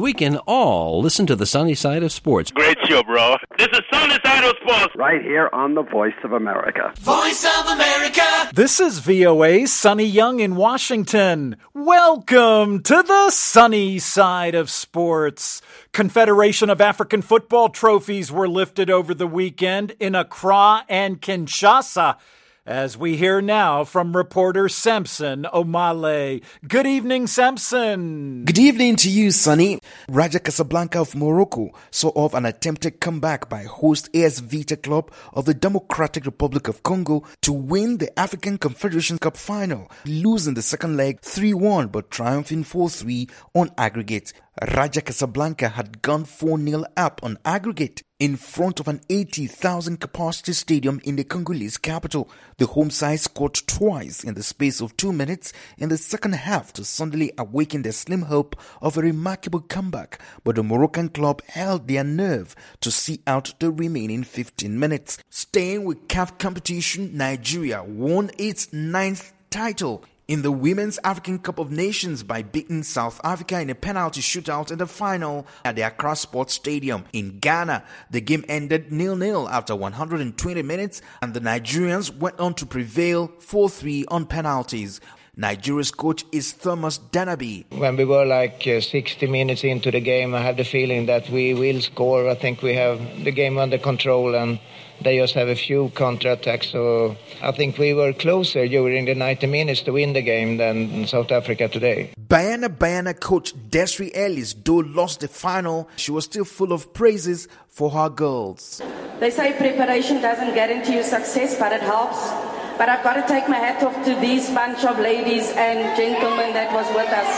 we can all listen to the sunny side of sports. Great show, bro. This is Sunny Side of Sports. Right here on the Voice of America. Voice of America. This is VOA's Sonny Young in Washington. Welcome to the sunny side of sports. Confederation of African Football trophies were lifted over the weekend in Accra and Kinshasa. As we hear now from reporter Samson Omale. Good evening, Samson. Good evening to you, Sonny. Raja Casablanca of Morocco saw off an attempted comeback by host AS Vita Club of the Democratic Republic of Congo to win the African Confederation Cup final, losing the second leg 3-1 but triumphing 4-3 on aggregate. Raja Casablanca had gone 4-0 up on aggregate in front of an 80,000 capacity stadium in the Congolese capital. The home side scored twice in the space of 2 minutes in the second half to suddenly awaken the slim hope of a remarkable comeback, but the Moroccan club held their nerve to see out the remaining 15 minutes. Staying with CAF competition, Nigeria won its ninth title in the Women's African Cup of Nations by beating South Africa in a penalty shootout in the final at the Accra Sports Stadium in Ghana. The game ended 0-0 after 120 minutes and the Nigerians went on to prevail 4-3 on penalties. Nigeria's coach is Thomas Danabi. When we were 60 minutes into the game, I had the feeling that we will score. I think we have the game under control and they just have a few counter-attacks. So I think we were closer during the 90 minutes to win the game than South Africa today. Bayana coach Desiree Ellis, though lost the final, she was still full of praises for her girls. They say preparation doesn't guarantee you success, but it helps. But I've got to take my hat off to these bunch of ladies and gentlemen that was with us.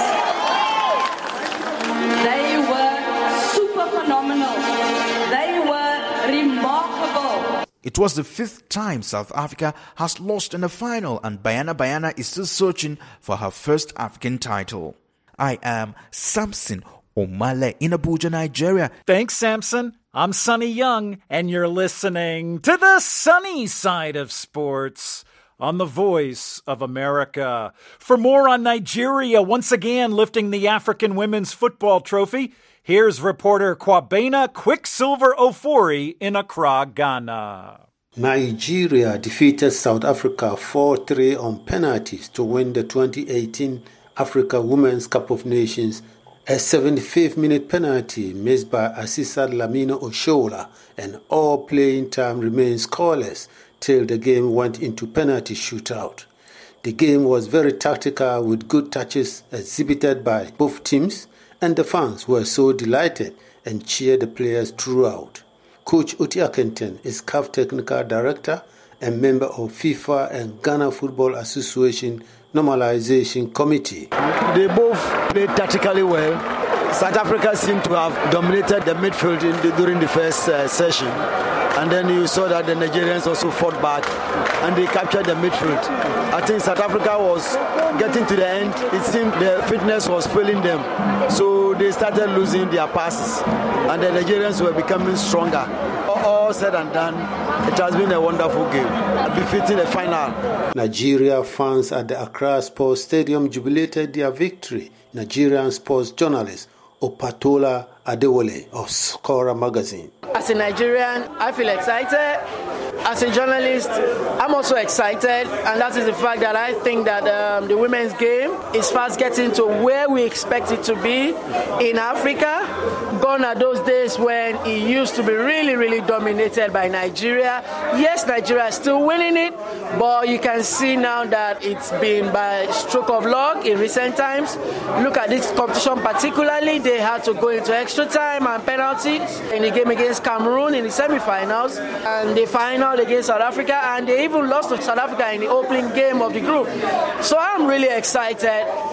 They were super phenomenal. They were remarkable. It was the fifth time South Africa has lost in a final, and Bayana is still searching for her first African title. I am Samson Omale in Abuja, Nigeria. Thanks, Samson. I'm Sonny Young, and you're listening to the sunny side of sports on the Voice of America. For more on Nigeria once again lifting the African Women's Football Trophy, here's reporter Kwabena Quicksilver Ofori in Accra, Ghana. Nigeria defeated South Africa 4-3 on penalties to win the 2018 Africa Women's Cup of Nations. A 75th-minute penalty missed by Asisa Lamino Oshola, and all playing time remained scoreless till the game went into penalty shootout. The game was very tactical with good touches exhibited by both teams, and the fans were so delighted and cheered the players throughout. Coach Oti Akenten is CAF Technical Director and member of FIFA and Ghana Football Association Normalization Committee. They both played tactically well. South Africa seemed to have dominated the midfield during the first session. And then you saw that the Nigerians also fought back and they captured the midfield. I think South Africa was getting to the end. It seemed their fitness was failing them. So they started losing their passes and the Nigerians were becoming stronger. All said and done, it has been a wonderful game, befitting a final. Nigeria fans at the Accra Sports Stadium jubilated their victory. Nigerian sports journalist Opatola Adewale of Scorer magazine. As a Nigerian, I feel excited. As a journalist, I'm also excited, and that is the fact that I think that the women's game is fast getting to where we expect it to be in Africa. Gone are those days when it used to be really, really dominated by Nigeria. Yes, Nigeria is still winning it, but you can see now that it's been by stroke of luck in recent times. Look at this competition particularly, they had to go into extra time and penalties in the game against Cameroon in the semi-finals and the final against South Africa, and they even lost to South Africa in the opening game of the group. So I'm really excited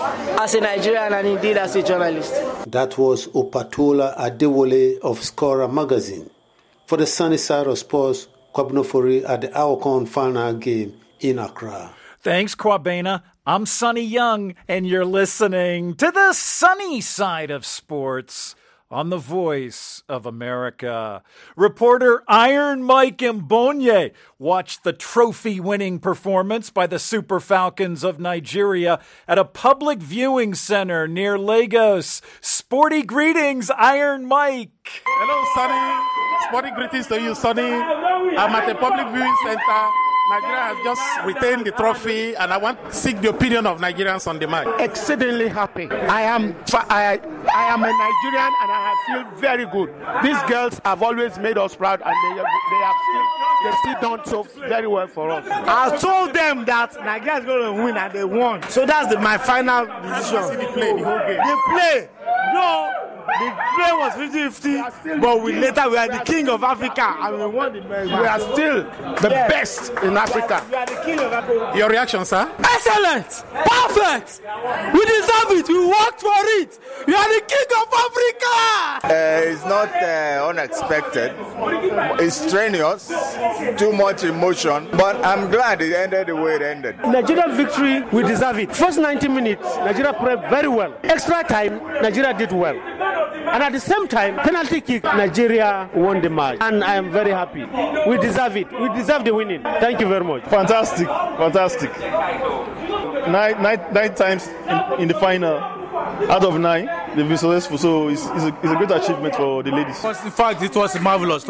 as a Nigerian and indeed as a journalist. That was Opatola Adewale of Scorer magazine. For the sunny side of sports, Kwabnofori at the Awakon final game in Accra. Thanks, Kwabena. I'm Sonny Young, and you're listening to the sunny side of sports on the Voice of America. Reporter Iron Mike Mbonye watched the trophy-winning performance by the Super Falcons of Nigeria at a public viewing center near Lagos. Sporty greetings, Iron Mike. Hello, Sonny. Sporty greetings to you, Sonny. I'm at a public viewing center. Nigeria has just retained the trophy, and I want to seek the opinion of Nigerians on the match. Exceedingly happy. I am a Nigerian, and I feel very good. These girls have always made us proud, and they still done so very well for us. I told them that Nigeria is going to win, and they won. So that's my final decision. See the play, the whole game. The play, no. The play was 50-50, but we are the king of Africa, and we won the match. We are still the best in Africa. We are the king of Africa. Your reaction, sir? Excellent! Perfect! We deserve it! We worked for it! We are the king of Africa! It's not unexpected. It's strenuous, too much emotion, but I'm glad it ended the way it ended. Nigerian victory, we deserve it. First 90 minutes, Nigeria played very well. Extra time, Nigeria did well. And at the same time, penalty kick, Nigeria won the match. And I am very happy. We deserve it. We deserve the winning. Thank you very much. Fantastic. 9 times in the final. Out of 9, they've been successful. So it's a great achievement for the ladies. In fact, it was marvelous.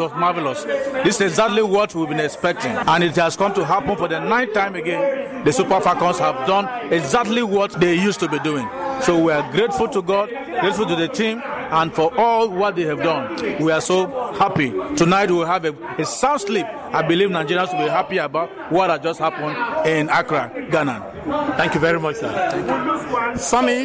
This is exactly what we've been expecting. And it has come to happen for the 9th time again. The Super Falcons have done exactly what they used to be doing. So we are grateful to God, grateful to the team, and for all what they have done. We are so happy. Tonight we will have a sound sleep. I believe Nigerians will be happy about what has just happened in Accra, Ghana. Thank you very much, sir. Thank you. Sonny,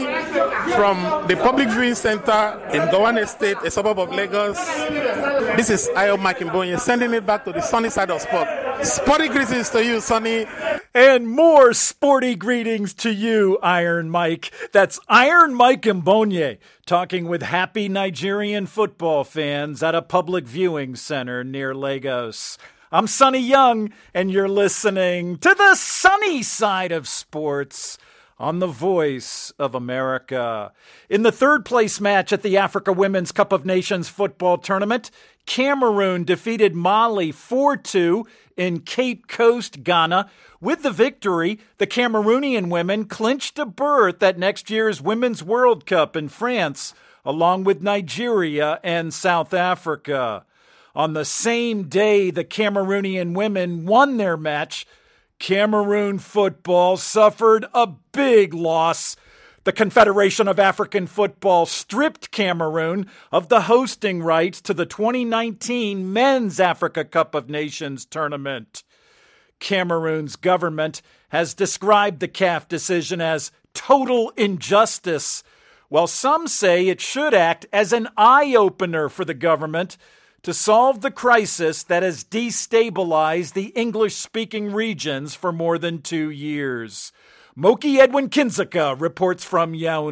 from the public viewing center in Gowan Estate, a suburb of Lagos, this is Iron Mike Mbonye sending it back to the sunny side of sport. Sporty greetings to you, Sonny. And more sporty greetings to you, Iron Mike. That's Iron Mike Mbonye talking with happy Nigerian football fans at a public viewing center near Lagos. I'm Sonny Young, and you're listening to the sunny side of sports on the Voice of America. In the third-place match at the Africa Women's Cup of Nations football tournament, Cameroon defeated Mali 4-2 in Cape Coast, Ghana. With the victory, the Cameroonian women clinched a berth at next year's Women's World Cup in France, along with Nigeria and South Africa. On the same day the Cameroonian women won their match, Cameroon football suffered a big loss. The Confederation of African Football stripped Cameroon of the hosting rights to the 2019 Men's Africa Cup of Nations tournament. Cameroon's government has described the CAF decision as total injustice, while some say it should act as an eye-opener for the government to solve the crisis that has destabilized the English-speaking regions for more than 2 years. Moki Edwin Kinzaka reports from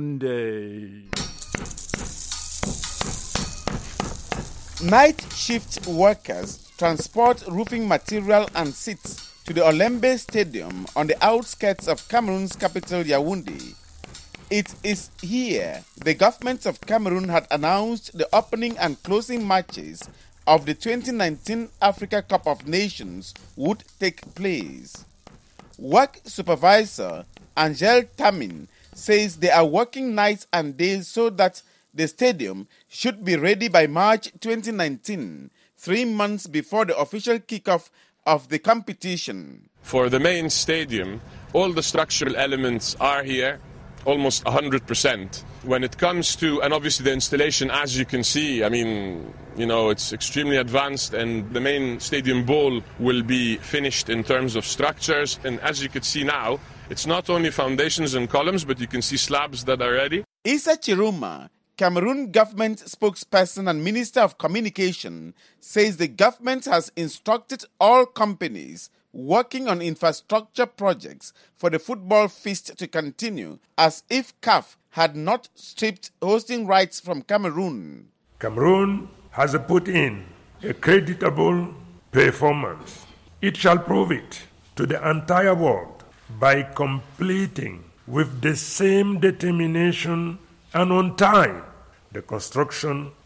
Yaoundé. Night shift workers transport roofing material and seats to the Olembe Stadium on the outskirts of Cameroon's capital, Yaoundé. It is here the government of Cameroon had announced the opening and closing matches of the 2019 Africa Cup of Nations would take place. Work supervisor Angel Tamin says they are working nights and days so that the stadium should be ready by March 2019, 3 months before the official kickoff of the competition. For the main stadium, all the structural elements are here, almost 100%. When it comes to, and obviously the installation, as you can see, I mean, you know, it's extremely advanced, and the main stadium bowl will be finished in terms of structures. And as you can see now, it's not only foundations and columns, but you can see slabs that are ready. Issa Chiruma, Cameroon government spokesperson and Minister of Communication, says the government has instructed all companies working on infrastructure projects for the football feast to continue as if CAF had not stripped hosting rights from Cameroon. Cameroon has put in a creditable performance. It shall prove it to the entire world by completing with the same determination and on time the construction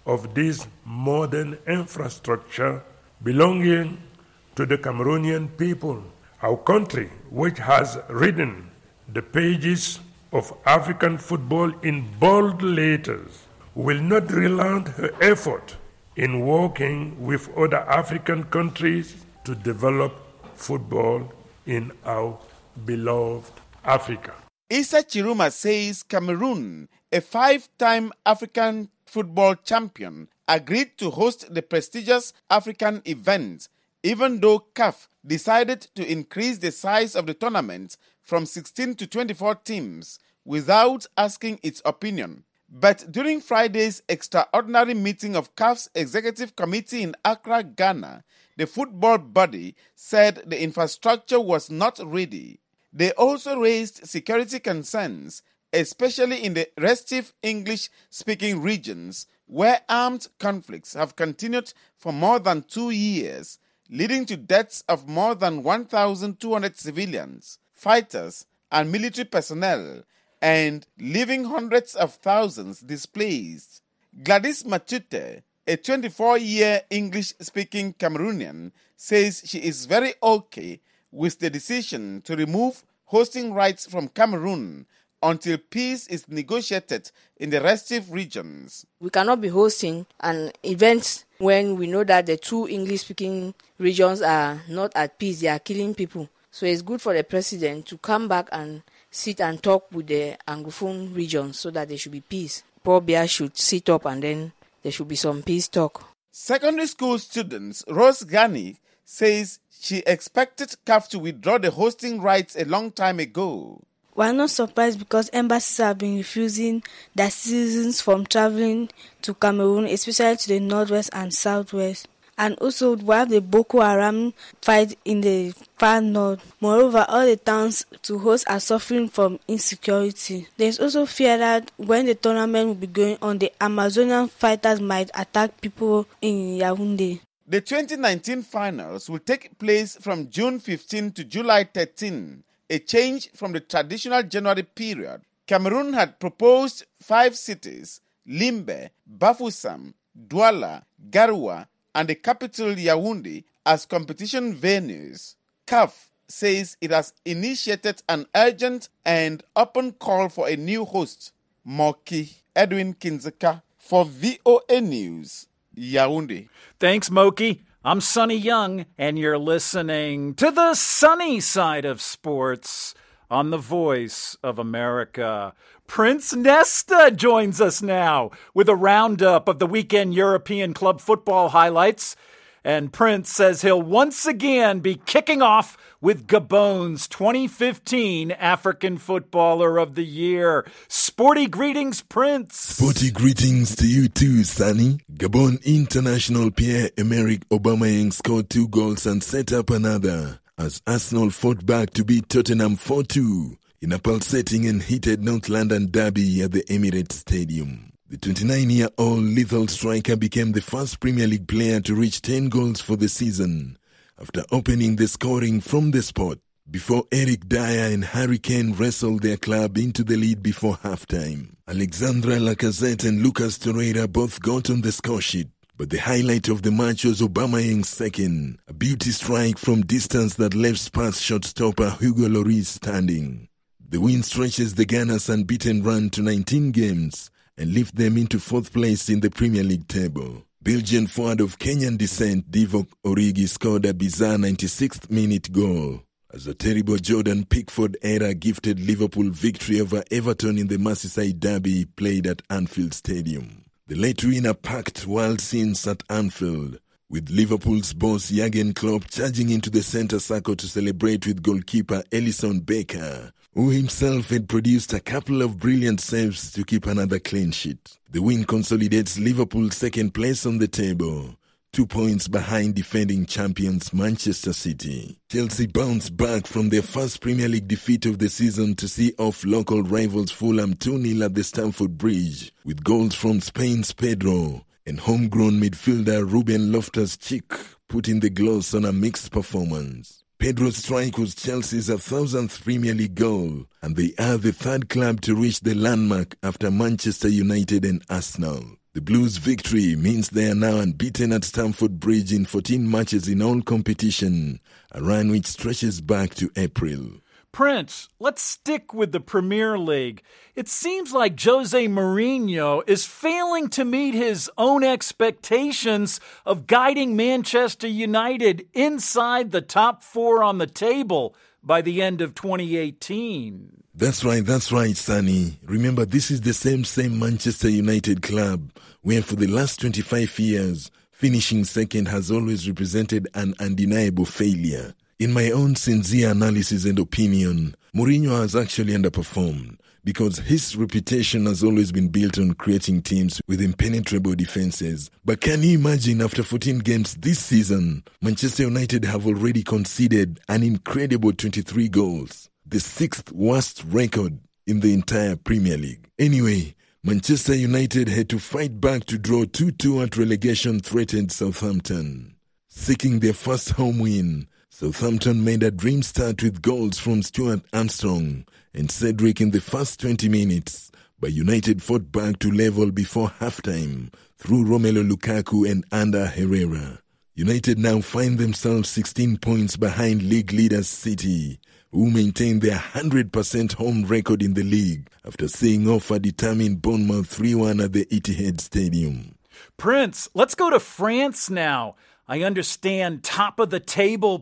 of this modern infrastructure belonging to the Cameroonian people. Our country, which has written the pages of African football in bold letters, will not relent her effort in working with other African countries to develop football in our beloved Africa. Issa Chiruma says Cameroon, a 5-time African football champion, agreed to host the prestigious African event, even though CAF decided to increase the size of the tournament from 16 to 24 teams without asking its opinion. But during Friday's extraordinary meeting of CAF's executive committee in Accra, Ghana, the football body said the infrastructure was not ready. They also raised security concerns, especially in the restive English-speaking regions, where armed conflicts have continued for more than 2 years, leading to deaths of more than 1,200 civilians, fighters, and military personnel, and leaving hundreds of thousands displaced. Gladys Matute, a 24-year English-speaking Cameroonian, says she is very okay with the decision to remove hosting rights from Cameroon until peace is negotiated in the restive regions. We cannot be hosting an event when we know that the 2 English-speaking regions are not at peace. They are killing people. So it's good for the president to come back and sit and talk with the Anglophone regions so that there should be peace. Paul Biya should sit up and then there should be some peace talk. Secondary school students Rose Ghani says she expected CAF to withdraw the hosting rights a long time ago. We are not surprised because embassies have been refusing their citizens from traveling to Cameroon, especially to the northwest and southwest. And also, we have the Boko Haram fight in the far north. Moreover, all the towns to host are suffering from insecurity. There is also fear that when the tournament will be going on, the Amazonian fighters might attack people in Yaoundé. The 2019 finals will take place from June 15 to July 13, a change from the traditional January period. Cameroon had proposed 5 cities, Limbe, Bafoussam, Douala, Garoua, and the capital Yaoundé as competition venues. CAF says it has initiated an urgent and open call for a new host. Moki Edwin Kinzeka for VOA News, Yaoundé. Thanks, Moki. I'm Sonny Young, and you're listening to the sunny side of sports on the Voice of America. Prince Nesta joins us now with a roundup of the weekend European club football highlights. And Prince says he'll once again be kicking off with Gabon's 2015 African Footballer of the Year. Sporty greetings, Prince. Sporty greetings to you too, Sonny. Gabon international Pierre-Emerick Aubameyang scored 2 goals and set up another as Arsenal fought back to beat Tottenham 4-2 in a pulsating and heated North London derby at the Emirates Stadium. The 29-year-old lethal striker became the first Premier League player to reach 10 goals for the season after opening the scoring from the spot before Eric Dyer and Harry Kane wrestled their club into the lead before halftime. Alexandre Lacazette and Lucas Torreira both got on the score sheet, but the highlight of the match was Aubameyang's second, a beauty strike from distance that left Spurs shot-stopper Hugo Lloris standing. The win stretches the Gunners' unbeaten run to 19 games and lift them into 4th place in the Premier League table. Belgian forward of Kenyan descent Divock Origi scored a bizarre 96th minute goal as a terrible Jordan Pickford error gifted Liverpool victory over Everton in the Merseyside derby played at Anfield Stadium. The late winner packed wild scenes at Anfield, with Liverpool's boss Jurgen Klopp charging into the centre circle to celebrate with goalkeeper Alisson Becker, who himself had produced a couple of brilliant saves to keep another clean sheet. The win consolidates Liverpool's 2nd place on the table, 2 points behind defending champions Manchester City. Chelsea bounced back from their first Premier League defeat of the season to see off local rivals Fulham 2-0 at the Stamford Bridge, with goals from Spain's Pedro and homegrown midfielder Ruben Loftus-Cheek putting the gloss on a mixed performance. Pedro's strike was Chelsea's 1,000th Premier League goal, and they are the 3rd club to reach the landmark after Manchester United and Arsenal. The Blues' victory means they are now unbeaten at Stamford Bridge in 14 matches in all competition, a run which stretches back to April. Prince, let's stick with the Premier League. It seems like Jose Mourinho is failing to meet his own expectations of guiding Manchester United inside the top 4 on the table by the end of 2018. That's right, Sonny. Remember, this is the same Manchester United club where for the last 25 years, finishing second has always represented an undeniable failure. In my own sincere analysis and opinion, Mourinho has actually underperformed because his reputation has always been built on creating teams with impenetrable defenses. But can you imagine after 14 games this season, Manchester United have already conceded an incredible 23 goals, the 6th worst record in the entire Premier League. Anyway, Manchester United had to fight back to draw 2-2 at relegation-threatened Southampton. Seeking their first home win, Southampton made a dream start with goals from Stuart Armstrong and Cedric in the first 20 minutes, but United fought back to level before halftime through Romelu Lukaku and Ander Herrera. United now find themselves 16 points behind league leaders City, who maintain their 100% home record in the league after seeing off a determined Bournemouth 3-1 at the Etihad Stadium. Prince, let's go to France now. I understand top-of-the-table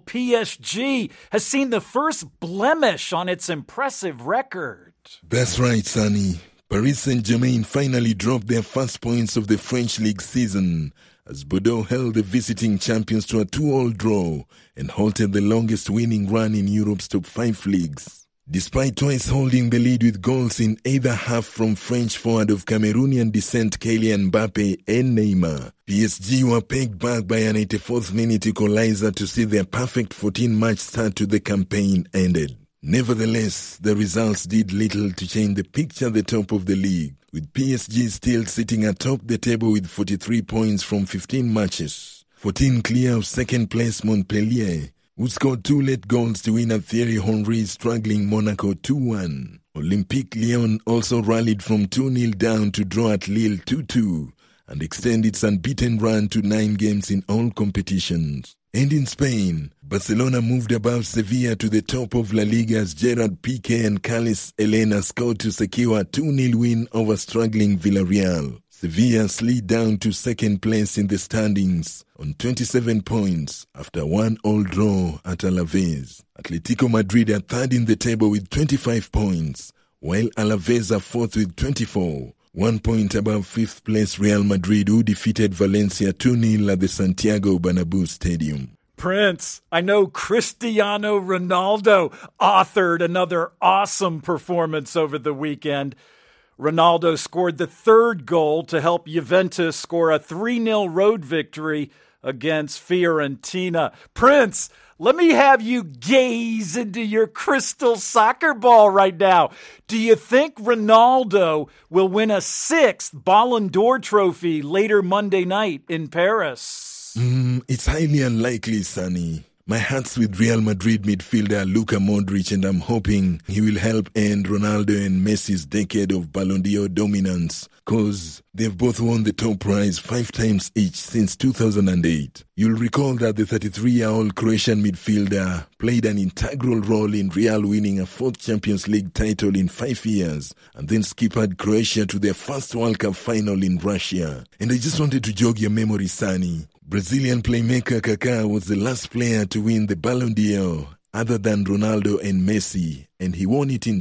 PSG has seen the first blemish on its impressive record. That's right, Sonny. Paris Saint-Germain finally dropped their first points of the French league season as Bordeaux held the visiting champions to a 2-2 draw and halted the longest winning run in Europe's top 5 leagues. Despite twice holding the lead with goals in either half from French forward of Cameroonian descent Kylian Mbappe and Neymar, PSG were pegged back by an 84th minute equalizer to see their perfect 14-match start to the campaign ended. Nevertheless, the results did little to change the picture at the top of the league, with PSG still sitting atop the table with 43 points from 15 matches, 14 clear of second place Montpellier, who scored 2 late goals to win at Thierry Henry's struggling Monaco 2-1. Olympique Lyon also rallied from 2-0 down to draw at Lille 2-2 and extend its unbeaten run to 9 games in all competitions. And in Spain, Barcelona moved above Sevilla to the top of La Liga's Gerard Piqué and Carles Elena scored to secure a 2-0 win over struggling Villarreal. Sevilla slid down to second place in the standings on 27 points after 1-1 draw at Alaves. Atletico Madrid are third in the table with 25 points, while Alaves are fourth with 24, 1 point above fifth place Real Madrid, who defeated Valencia 2-0 at the Santiago Bernabeu Stadium. Prince, I know Cristiano Ronaldo authored another awesome performance over the weekend. Ronaldo scored the 3rd goal to help Juventus score a 3-0 road victory against Fiorentina. Prince, let me have you gaze into your crystal soccer ball right now. Do you think Ronaldo will win a 6th Ballon d'Or trophy later Monday night in Paris? It's highly unlikely, Sonny. My heart's with Real Madrid midfielder Luka Modric, and I'm hoping he will help end Ronaldo and Messi's decade of Ballon d'Or dominance, cause they've both won the top prize 5 times each since 2008. You'll recall that the 33-year-old Croatian midfielder played an integral role in Real winning a 4th Champions League title in 5 years, and then skippered Croatia to their first World Cup final in Russia. And I just wanted to jog your memory, Sonny. Brazilian playmaker Kaká was the last player to win the Ballon d'Or other than Ronaldo and Messi, and he won it in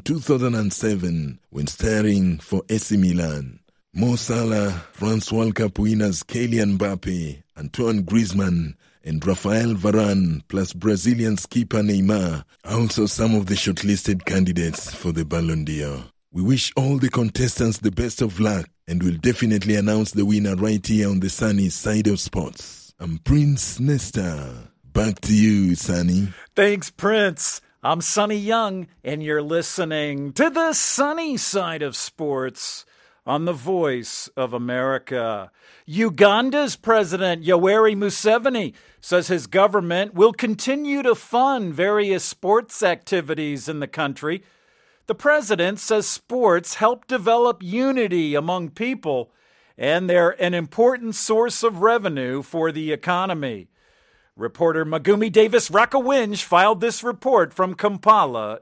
2007 when starring for AC Milan. Mo Salah, France World Cup winners Kylian Mbappe, Antoine Griezmann, and Rafael Varane, plus Brazilian skipper Neymar, are also some of the shortlisted candidates for the Ballon d'Or. We wish all the contestants the best of luck, and we'll definitely announce the winner right here on the Sunny Side of Sports. I'm Prince Nesta. Back to you, Sonny. Thanks, Prince. I'm Sonny Young, and you're listening to the Sunny Side of Sports on the Voice of America. Uganda's President Yoweri Museveni says his government will continue to fund various sports activities in the country. The president says sports help develop unity among people and they're an important source of revenue for the economy. Reporter Magumi Davis Rakawinj filed this report from Kampala,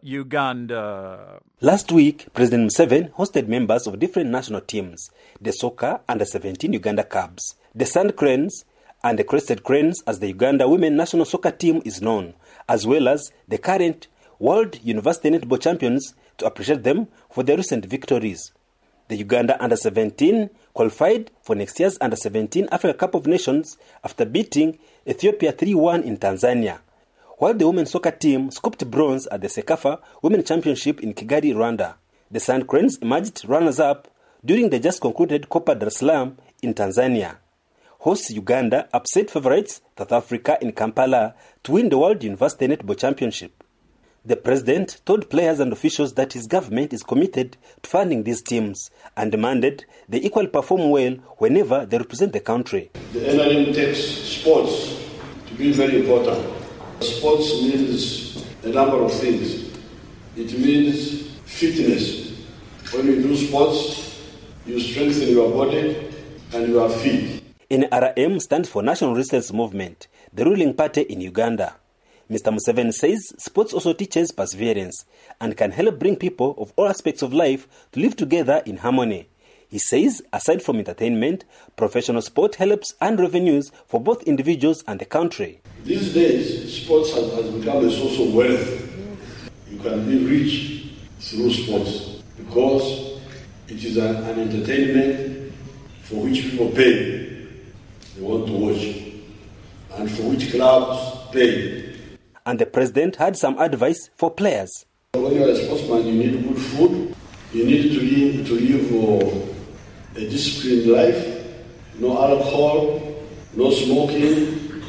Uganda. Last week, President Museveni hosted members of different national teams, the Soccer Under-17 Uganda Cubs, the Sand Cranes, and the Crested Cranes as the Uganda Women National Soccer Team is known, as well as the current World University Netball Champions to appreciate them for their recent victories. The Uganda Under-17 qualified for next year's Under-17 Africa Cup of Nations after beating Ethiopia 3-1 in Tanzania, while the women's soccer team scooped bronze at the Sekafa Women's Championship in Kigali, Rwanda. The Sand Cranes emerged runners-up during the just-concluded Copa Dar es Salaam in Tanzania. Hosts Uganda upset favourites South Africa in Kampala to win the World University Netball Championship. The president told players and officials that his government is committed to funding these teams and demanded they equally perform well whenever they represent the country. The NRM takes sports to be very important. Sports means a number of things. It means fitness. When you do sports, you strengthen your body and you are fit. NRM stands for National Resistance Movement, the ruling party in Uganda. Mr. Museveni says sports also teaches perseverance and can help bring people of all aspects of life to live together in harmony. He says, aside from entertainment, professional sport helps earn revenues for both individuals and the country. These days, sports has become a source of wealth. You can be rich through sports because it is an entertainment for which people pay. They want to watch, and for which clubs pay. And the president had some advice for players. When you are a sportsman, you need good food. You need to live a disciplined life. No alcohol, no smoking,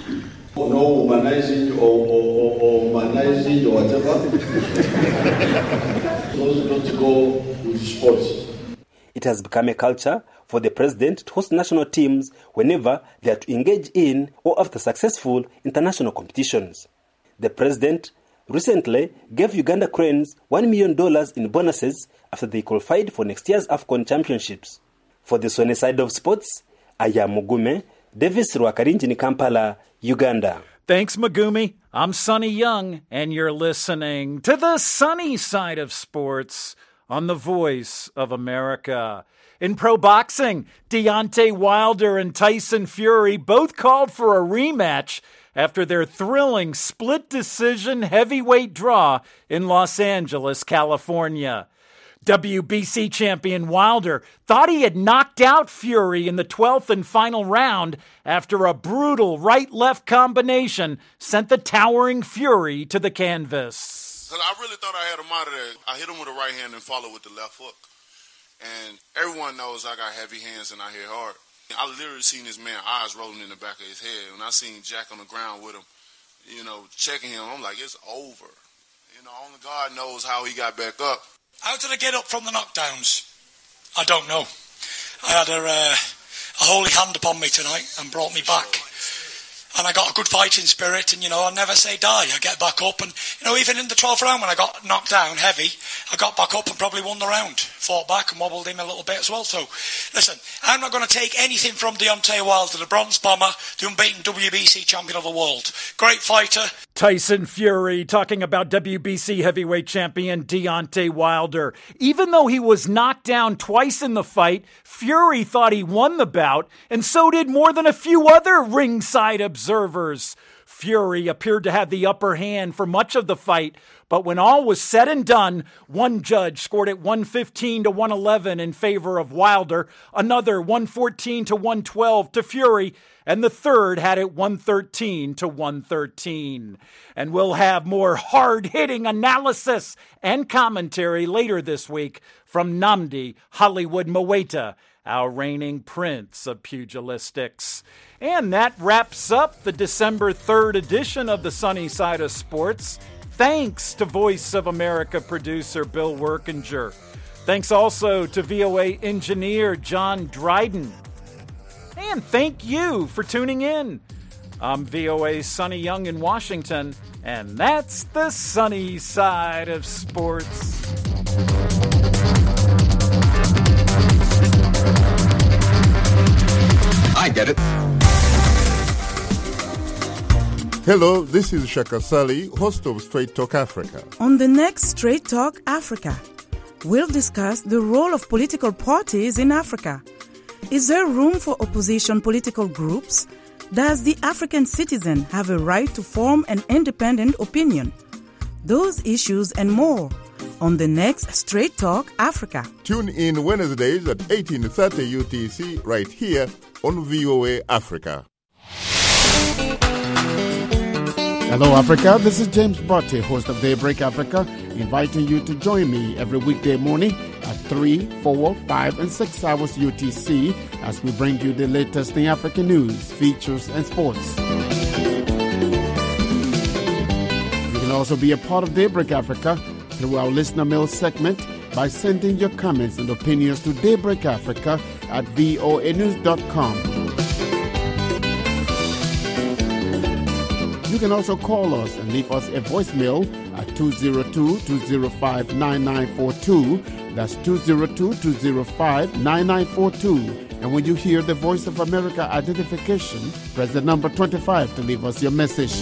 no womanizing or manizing or whatever. Those don't go with sports. It has become a culture for the president to host national teams whenever they are to engage in or after successful international competitions. The president recently gave Uganda Cranes $1 million in bonuses after they qualified for next year's AFCON Championships. For the sunny side of sports, I am Mugume Davis Rwakarinji in Kampala, Uganda. Thanks, Magumi. I'm Sonny Young, and you're listening to the sunny side of sports on the Voice of America. In pro boxing, Deontay Wilder and Tyson Fury both called for a rematch after their thrilling split-decision heavyweight draw in Los Angeles, California. WBC champion Wilder thought he had knocked out Fury in the 12th and final round after a brutal right-left combination sent the towering Fury to the canvas. I really thought I had him out of there. I hit him with the right hand and followed with the left hook. And everyone knows I got heavy hands and I hit hard. I literally seen this man eyes rolling in the back of his head. When I seen Jack on the ground with him, checking him, I'm like, it's over. Only God knows how he got back up. How did I get up from the knockdowns? I don't know. I had a holy hand upon me tonight and brought me back. And I got a good fighting spirit, and, I never say die. I get back up, and, even in the 12th round when I got knocked down heavy, I got back up and probably won the round. Fought back and wobbled him a little bit as well. So, listen, I'm not going to take anything from Deontay Wilder, the bronze bomber, the unbeaten WBC champion of the world. Great fighter. Tyson Fury talking about WBC heavyweight champion Deontay Wilder. Even though he was knocked down twice in the fight, Fury thought he won the bout, and so did more than a few other ringside observers. Fury appeared to have the upper hand for much of the fight, but when all was said and done, one judge scored it 115 to 111 in favor of Wilder, another 114 to 112 to Fury, and the third had it 113 to 113. And we'll have more hard-hitting analysis and commentary later this week from Nnamdi Hollywood Mowaita, our reigning prince of pugilistics. And that wraps up the December 3rd edition of the Sunny Side of Sports. Thanks to Voice of America producer Bill Workinger. Thanks also to VOA engineer John Dryden. And thank you for tuning in. I'm VOA's Sonny Young in Washington, and that's the Sunny Side of Sports. I get it. Hello, this is Shaka Sali, host of Straight Talk Africa. On the next Straight Talk Africa, we'll discuss the role of political parties in Africa. Is there room for opposition political groups? Does the African citizen have a right to form an independent opinion? Those issues and more on the next Straight Talk Africa. Tune in Wednesdays at 18:30 UTC right here on VOA Africa. Hello, Africa. This is James Barty, host of Daybreak Africa, inviting you to join me every weekday morning at 3, 4, 5, and 6 hours UTC as we bring you the latest in African news, features, and sports. You can also be a part of Daybreak Africa through our listener mail segment by sending your comments and opinions to daybreakafrica@voanews.com. You can also call us and leave us a voicemail at 202-205-9942. That's 202-205-9942. And when you hear the Voice of America identification, press the number 25 to leave us your message.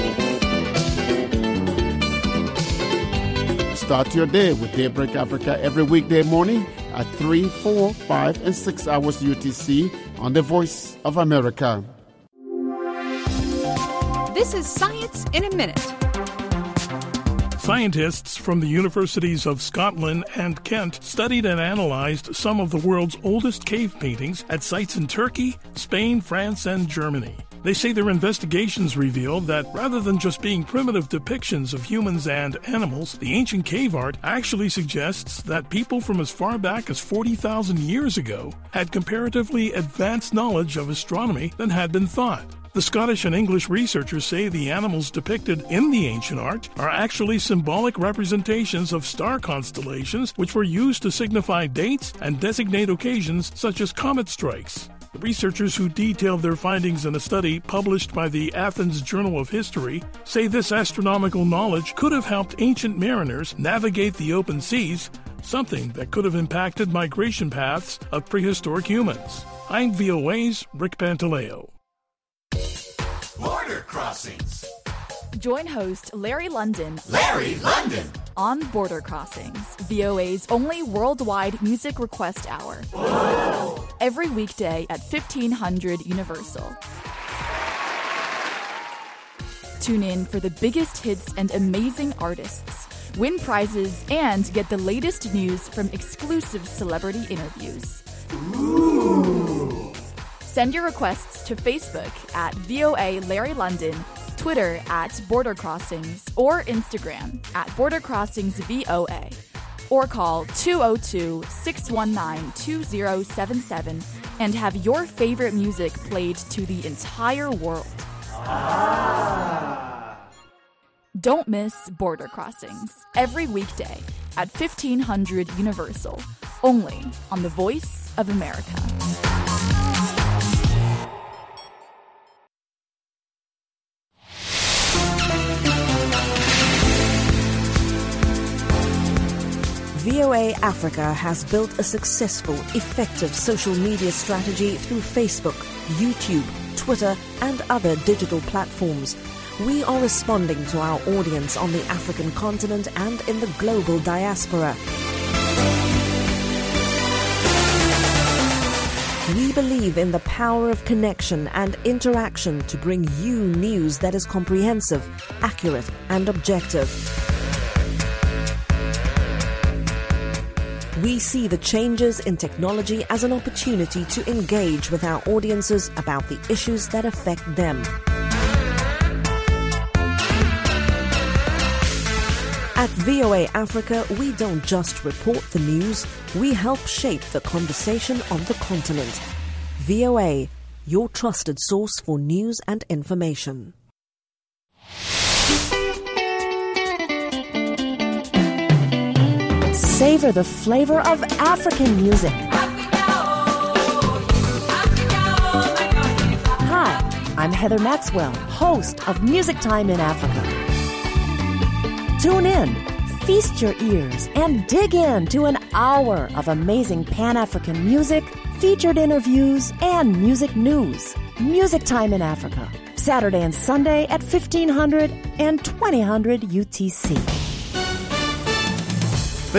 Start your day with Daybreak Africa every weekday morning at 3, 4, 5, and 6 hours UTC on the Voice of America. This is Science in a Minute. Scientists from the universities of Scotland and Kent studied and analyzed some of the world's oldest cave paintings at sites in Turkey, Spain, France, and Germany. They say their investigations reveal that rather than just being primitive depictions of humans and animals, the ancient cave art actually suggests that people from as far back as 40,000 years ago had comparatively advanced knowledge of astronomy than had been thought. The Scottish and English researchers say the animals depicted in the ancient art are actually symbolic representations of star constellations which were used to signify dates and designate occasions such as comet strikes. The researchers who detailed their findings in a study published by the Athens Journal of History say this astronomical knowledge could have helped ancient mariners navigate the open seas, something that could have impacted migration paths of prehistoric humans. I'm VOA's Rick Pantaleo. Border Crossings. Join host Larry London on Border Crossings, VOA's only worldwide music request hour. Whoa. Every weekday at 1500 Universal. Tune in for the biggest hits and amazing artists, win prizes, and get the latest news from exclusive celebrity interviews. Ooh. Send your requests to Facebook at VOA Larry London, Twitter at Border Crossings, or Instagram at Border Crossings VOA. Or call 202-619-2077 and have your favorite music played to the entire world. Don't miss Border Crossings every weekday at 1500 Universal, only on the Voice of America. VOA Africa has built a successful, effective social media strategy through Facebook, YouTube, Twitter, and other digital platforms. We are responding to our audience on the African continent and in the global diaspora. We believe in the power of connection and interaction to bring you news that is comprehensive, accurate, and objective. We see the changes in technology as an opportunity to engage with our audiences about the issues that affect them. At VOA Africa, we don't just report the news, we help shape the conversation on the continent. VOA, your trusted source for news and information. Savor the flavor of African music. Hi, I'm Heather Maxwell, host of Music Time in Africa. Tune in, feast your ears, and dig in to an hour of amazing Pan-African music, featured interviews, and music news. Music Time in Africa, Saturday and Sunday at 1500 and 2000 UTC.